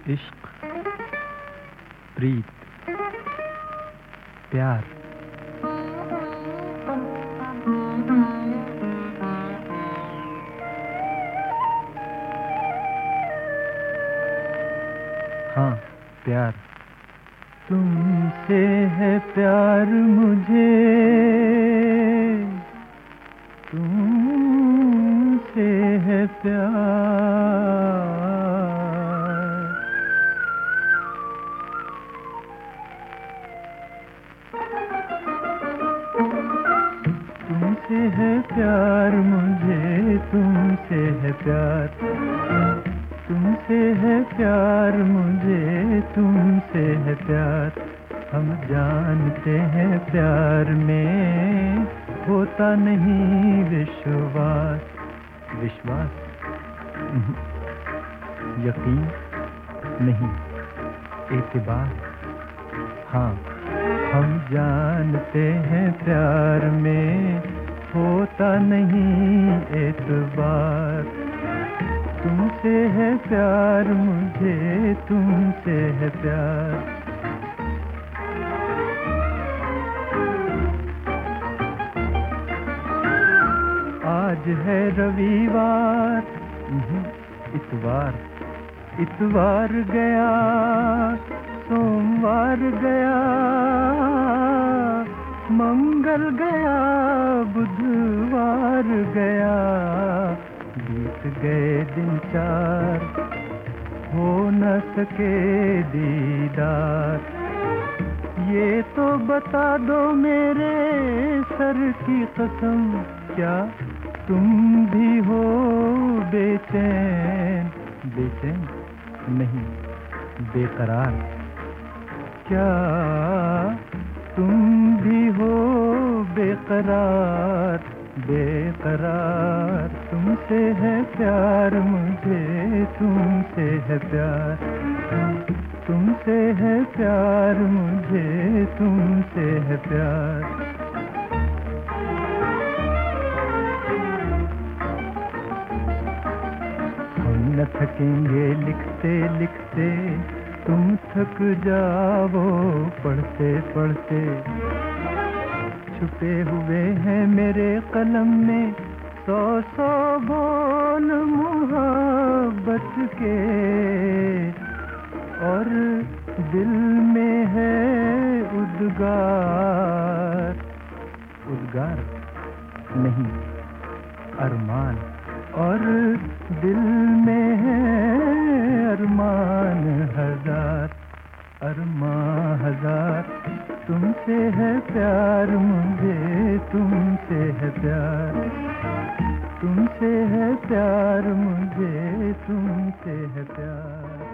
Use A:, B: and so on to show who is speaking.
A: इश्क, प्रीत, प्यार। हाँ, प्यार। तुमसे है प्यार मुझे, तुमसे है प्यार। तुमसे है प्यार मुझे, तुमसे है प्यार। तुमसे है प्यार मुझे, तुमसे है प्यार। हम जानते हैं प्यार में होता नहीं विश्वास। विश्वास यकीन नहीं, एतबार। हाँ, हम जानते हैं प्यार में होता नहीं एतबार। तुमसे है प्यार मुझे, तुमसे है प्यार। आज है रविवार, इतवार। इतवार गया, सोमवार गया, मंगल गया, बुधवार गया। बीत गए दिन चार, हो न सके दीदार। ये तो बता दो मेरे सर की कसम, क्या तुम भी हो बेचैन? बेचैन नहीं, बेकरार। क्या तुम भी हो बेकरार? बेकरार। तुमसे है प्यार मुझे, तुमसे है प्यार। तुमसे है प्यार मुझे, तुमसे है प्यार। हम न थकेंगे लिखते लिखते, तुम थक जाओ पढ़ते पढ़ते। छुपे हुए हैं मेरे कलम में 100 बोल मोहब्बत के, और दिल में है उद्गार। उद्गार नहीं, अरमान। और दिल में है अरमान हजार, अरमान हजार। तुमसे है प्यार मुझे, तुमसे है प्यार। तुमसे है प्यार मुझे, तुमसे है प्यार।